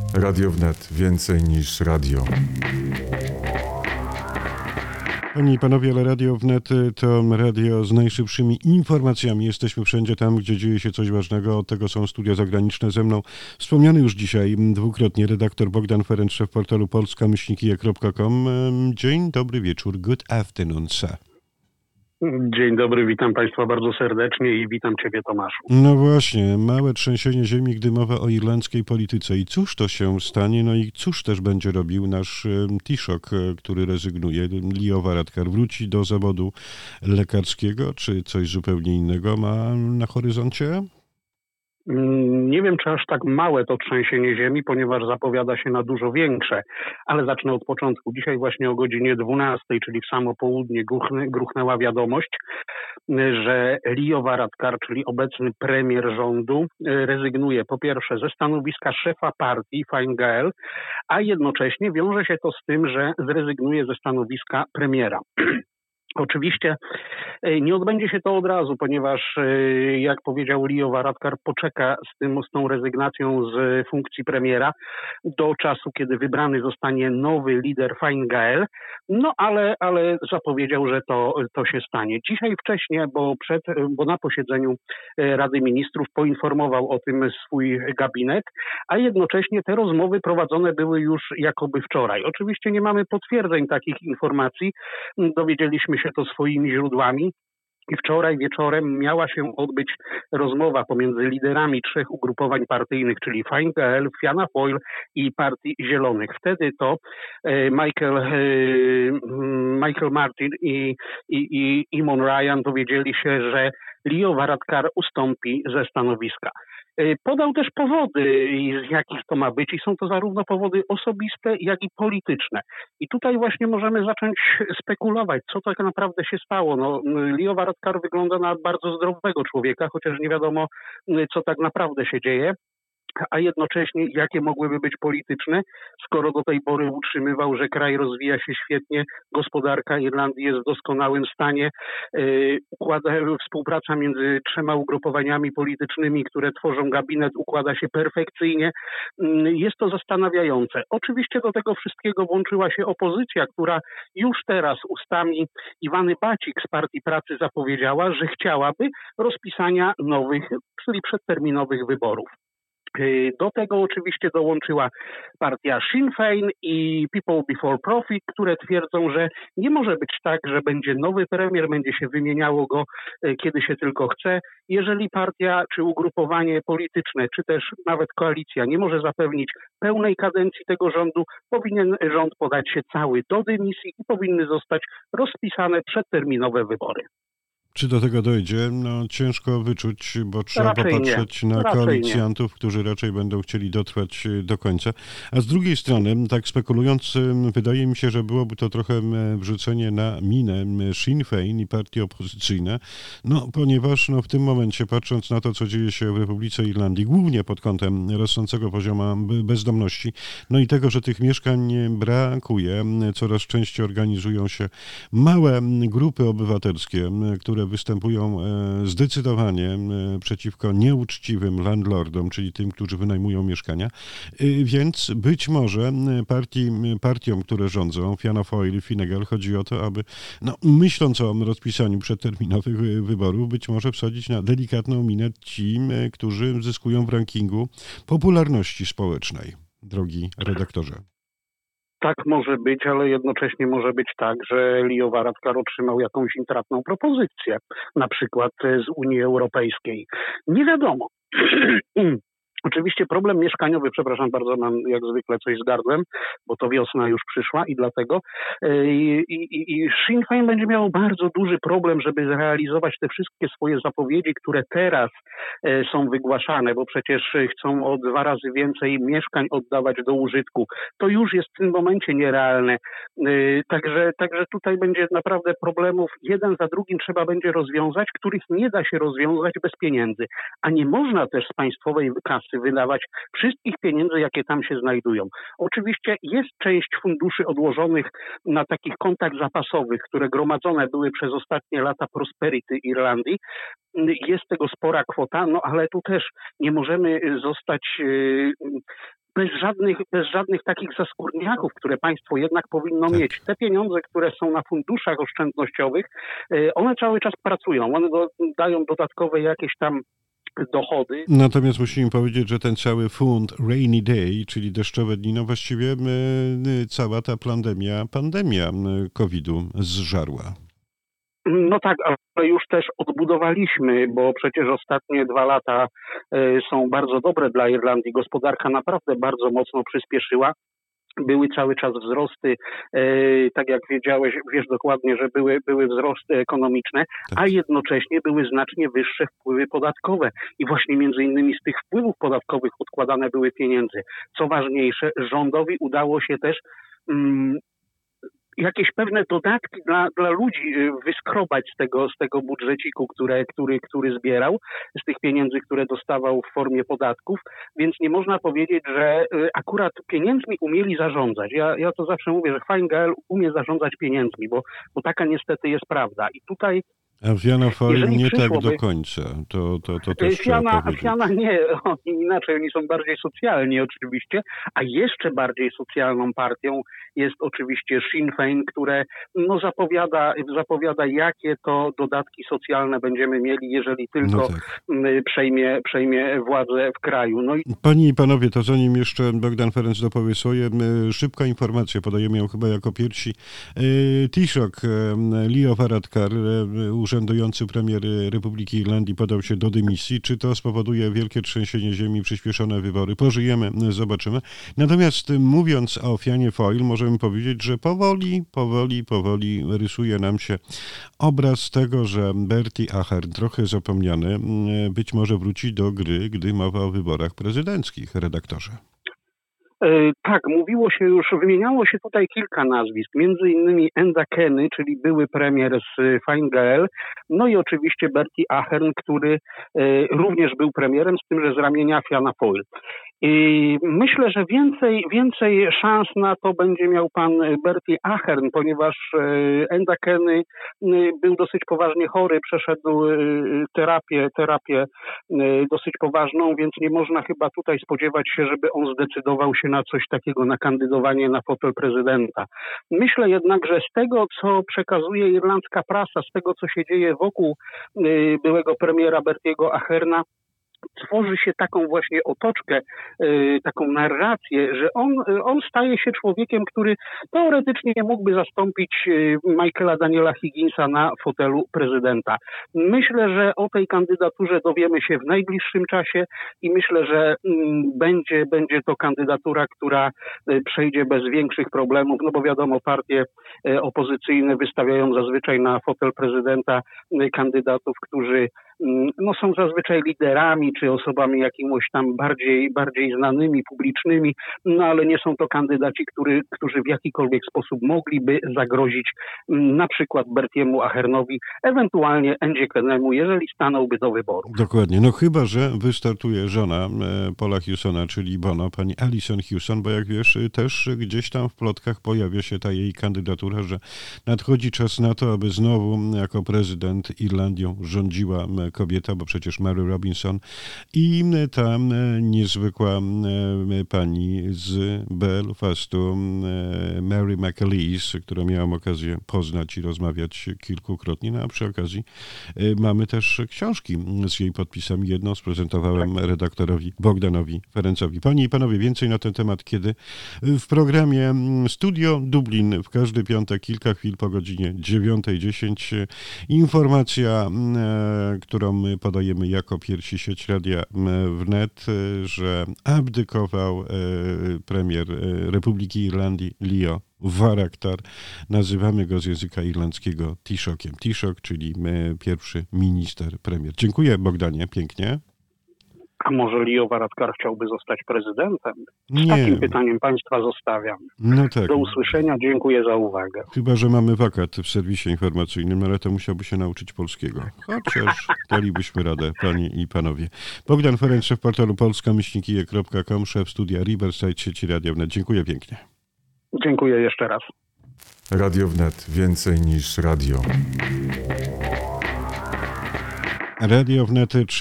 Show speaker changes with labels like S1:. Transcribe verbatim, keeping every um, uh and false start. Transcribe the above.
S1: Radio Wnet. Więcej niż radio.
S2: Panie i panowie, ale Radio Wnet to radio z najszybszymi informacjami. Jesteśmy wszędzie tam, gdzie dzieje się coś ważnego. Od tego są studia zagraniczne. Ze mną wspomniany już dzisiaj dwukrotnie redaktor Bogdan Ferenc, szef portalu polska myślnik i e kropka com. Dzień dobry wieczór. Good afternoon, sir.
S3: Dzień dobry, witam Państwa bardzo serdecznie i witam Ciebie, Tomaszu.
S2: No właśnie, małe trzęsienie ziemi, gdy mowa o irlandzkiej polityce. I cóż to się stanie? No i cóż też będzie robił nasz Taoiseach, który rezygnuje? Leo Varadkar wróci do zawodu lekarskiego, czy coś zupełnie innego ma na horyzoncie?
S3: Nie wiem, czy aż tak małe to trzęsienie ziemi, ponieważ zapowiada się na dużo większe, ale zacznę od początku. Dzisiaj właśnie o godzinie dwunastej, czyli w samo południe, gruchnęła wiadomość, że Leo Varadkar, czyli obecny premier rządu, rezygnuje po pierwsze ze stanowiska szefa partii Fine Gael, a jednocześnie wiąże się to z tym, że zrezygnuje ze stanowiska premiera. Oczywiście nie odbędzie się to od razu, ponieważ, jak powiedział Leo Varadkar, poczeka z, tym, z tą rezygnacją z funkcji premiera do czasu, kiedy wybrany zostanie nowy lider Fine Gael, no ale, ale zapowiedział, że to, to się stanie. Dzisiaj wcześniej, bo, przed, bo na posiedzeniu Rady Ministrów poinformował o tym swój gabinet, a jednocześnie te rozmowy prowadzone były już jakoby wczoraj. Oczywiście nie mamy potwierdzeń takich informacji, dowiedzieliśmy się to swoimi źródłami. I wczoraj wieczorem miała się odbyć rozmowa pomiędzy liderami trzech ugrupowań partyjnych, czyli Fine Gael, Fianna Fáil i Partii Zielonych. Wtedy to Michael, Michael Martin i, i, i Eamon Ryan dowiedzieli się, że Leo Varadkar ustąpi ze stanowiska. Podał też powody, z jakich to ma być i są to zarówno powody osobiste, jak i polityczne. I tutaj właśnie możemy zacząć spekulować, co tak naprawdę się stało. No, Leo Varadkar wygląda na bardzo zdrowego człowieka, chociaż nie wiadomo, co tak naprawdę się dzieje. A jednocześnie jakie mogłyby być polityczne, skoro do tej pory utrzymywał, że kraj rozwija się świetnie, gospodarka Irlandii jest w doskonałym stanie, yy, układa, współpraca między trzema ugrupowaniami politycznymi, które tworzą gabinet, układa się perfekcyjnie. Yy, jest to zastanawiające. Oczywiście do tego wszystkiego włączyła się opozycja, która już teraz ustami Iwany Bacik z Partii Pracy zapowiedziała, że chciałaby rozpisania nowych, czyli przedterminowych wyborów. Do tego oczywiście dołączyła partia Sinn Féin i People Before Profit, które twierdzą, że nie może być tak, że będzie nowy premier, będzie się wymieniało go kiedy się tylko chce. Jeżeli partia czy ugrupowanie polityczne, czy też nawet koalicja nie może zapewnić pełnej kadencji tego rządu, powinien rząd podać się cały do dymisji i powinny zostać rozpisane przedterminowe wybory.
S2: Czy do tego dojdzie? No ciężko wyczuć, bo trzeba
S3: raczej
S2: popatrzeć
S3: nie.
S2: na
S3: Raczej
S2: koalicjantów,
S3: nie.
S2: którzy raczej będą chcieli dotrwać do końca. A z drugiej strony, tak spekulując, wydaje mi się, że byłoby to trochę wrzucenie na minę Sinn Féin i partie opozycyjne, no ponieważ no, w tym momencie, patrząc na to, co dzieje się w Republice Irlandii, głównie pod kątem rosnącego poziomu bezdomności, no i tego, że tych mieszkań brakuje, coraz częściej organizują się małe grupy obywatelskie, które występują zdecydowanie przeciwko nieuczciwym landlordom, czyli tym, którzy wynajmują mieszkania. Więc być może partii, partiom, które rządzą, Fianna Fáil i Fine Gael, chodzi o to, aby no, myśląc o rozpisaniu przedterminowych wyborów, być może wsadzić na delikatną minę ci, którzy zyskują w rankingu popularności społecznej. Drogi redaktorze.
S3: Tak może być, ale jednocześnie może być tak, że Leo Varadkar otrzymał jakąś intratną propozycję, na przykład z Unii Europejskiej. Nie wiadomo. Oczywiście problem mieszkaniowy, przepraszam bardzo, mam jak zwykle coś z gardłem, bo to wiosna już przyszła i dlatego i, i, i Sinn Féin będzie miał bardzo duży problem, żeby zrealizować te wszystkie swoje zapowiedzi, które teraz e, są wygłaszane, bo przecież chcą o dwa razy więcej mieszkań oddawać do użytku. To już jest w tym momencie nierealne. E, także, także tutaj będzie naprawdę problemów jeden za drugim trzeba będzie rozwiązać, których nie da się rozwiązać bez pieniędzy. A nie można też z państwowej kasy wydawać wszystkich pieniędzy, jakie tam się znajdują. Oczywiście jest część funduszy odłożonych na takich kontach zapasowych, które gromadzone były przez ostatnie lata Prosperity Irlandii. Jest tego spora kwota, no ale tu też nie możemy zostać bez żadnych, bez żadnych takich zaskórniaków, które państwo jednak powinno
S2: tak.
S3: mieć. Te pieniądze, które są na funduszach oszczędnościowych, one cały czas pracują. One do, dają dodatkowe jakieś tam dochody.
S2: Natomiast musimy powiedzieć, że ten cały fund Rainy Day, czyli deszczowe dni, no właściwie cała ta pandemia, pandemia kowidu zżarła.
S3: No tak, ale już też odbudowaliśmy, bo przecież ostatnie dwa lata są bardzo dobre dla Irlandii. Gospodarka naprawdę bardzo mocno przyspieszyła. Były cały czas wzrosty, e, tak jak wiedziałeś, wiesz dokładnie, że były, były wzrosty ekonomiczne, tak. A jednocześnie były znacznie wyższe wpływy podatkowe. I właśnie między innymi z tych wpływów podatkowych odkładane były pieniądze. Co ważniejsze, rządowi udało się też mm, jakieś pewne dodatki dla, dla ludzi wyskrobać z tego, z tego budżeciku, które, który, który zbierał, z tych pieniędzy, które dostawał w formie podatków, więc nie można powiedzieć, że akurat pieniędzmi umieli zarządzać. Ja, ja to zawsze mówię, że Fine Gael umie zarządzać pieniędzmi, bo, bo taka niestety jest prawda. I tutaj
S2: A Fianna Fáil nie
S3: przyszłoby...
S2: tak do końca. To, to, to też
S3: Fianna,
S2: trzeba powiedzieć.
S3: Fianna nie, oni inaczej, oni są bardziej socjalni oczywiście, a jeszcze bardziej socjalną partią jest oczywiście Sinn Féin, które no, zapowiada, zapowiada, jakie to dodatki socjalne będziemy mieli, jeżeli tylko
S2: no tak.
S3: przejmie, przejmie władzę w kraju. No i...
S2: Panie i panowie, to zanim jeszcze Bogdan Ferenc dopowie swoje, szybka informacja, podajemy ją chyba jako pierwsi. Taoiseach, Leo Varadkar, urzędujący premier Republiki Irlandii, podał się do dymisji. Czy to spowoduje wielkie trzęsienie ziemi, przyspieszone wybory? Pożyjemy, zobaczymy. Natomiast mówiąc o Fiannie Fáil, możemy powiedzieć, że powoli, powoli, powoli rysuje nam się obraz tego, że Bertie Ahern, trochę zapomniany, być może wróci do gry, gdy mowa o wyborach prezydenckich, redaktorze.
S3: Tak, mówiło się już, wymieniało się tutaj kilka nazwisk, między innymi Enda Kenny, czyli były premier z Fine Gael, no i oczywiście Bertie Ahern, który również był premierem, z tym, że z ramienia Fianna Fáil. I myślę, że więcej, więcej szans na to będzie miał pan Bertie Ahern, ponieważ Enda Kenny był dosyć poważnie chory, przeszedł terapię, terapię dosyć poważną, więc nie można chyba tutaj spodziewać się, żeby on zdecydował się na coś takiego, na kandydowanie na fotel prezydenta. Myślę jednak, że z tego, co przekazuje irlandzka prasa, z tego, co się dzieje wokół byłego premiera Bertiego Aherna, tworzy się taką właśnie otoczkę, yy, taką narrację, że on, on staje się człowiekiem, który teoretycznie mógłby zastąpić yy, Michaela Daniela Higginsa na fotelu prezydenta. Myślę, że o tej kandydaturze dowiemy się w najbliższym czasie i myślę, że yy, będzie, będzie to kandydatura, która yy, przejdzie bez większych problemów, no bo wiadomo, partie yy, opozycyjne wystawiają zazwyczaj na fotel prezydenta yy, kandydatów, którzy no są zazwyczaj liderami, czy osobami jakimiś tam bardziej, bardziej znanymi, publicznymi, no ale nie są to kandydaci, który, którzy w jakikolwiek sposób mogliby zagrozić na przykład Bertiemu Ahernowi, ewentualnie Endzie Kennemu, jeżeli stanąłby do wyboru.
S2: Dokładnie, no chyba że wystartuje żona Paula Hewsona, czyli Bono, pani Alison Hewson, bo jak wiesz, też gdzieś tam w plotkach pojawia się ta jej kandydatura, że nadchodzi czas na to, aby znowu jako prezydent Irlandią rządziła kobieta, bo przecież Mary Robinson i ta niezwykła pani z Belfastu, Mary McAleese, którą miałam okazję poznać i rozmawiać kilkukrotnie, no a przy okazji mamy też książki z jej podpisami. Jedną sprezentowałem redaktorowi Bogdanowi Ferencowi. Panie i panowie, więcej na ten temat, kiedy w programie Studio Dublin w każdy piątek, kilka chwil po godzinie dziewiąta dziesięć. Informacja, którą my podajemy jako pierwsi sieć Radia Wnet, że abdykował premier Republiki Irlandii Leo Varadkar. Nazywamy go z języka irlandzkiego Taoiseachem. Taoiseach, czyli pierwszy minister premier. Dziękuję, Bogdanie, pięknie.
S3: A może Leo Varadkar chciałby zostać prezydentem? Z
S2: Nie.
S3: takim pytaniem państwa zostawiam.
S2: No tak.
S3: Do usłyszenia, dziękuję za uwagę.
S2: Chyba że mamy wakat w serwisie informacyjnym, ale to musiałby się nauczyć polskiego. Chociaż dalibyśmy radę, panie i panowie. Bogdan Ferenc, szef portalu polska myślnik i e kropka com, szef studia Riverside sieci Radia Wnet. Dziękuję pięknie.
S3: Dziękuję jeszcze raz.
S1: Radio Wnet. Więcej niż radio.
S2: Radio Wnet.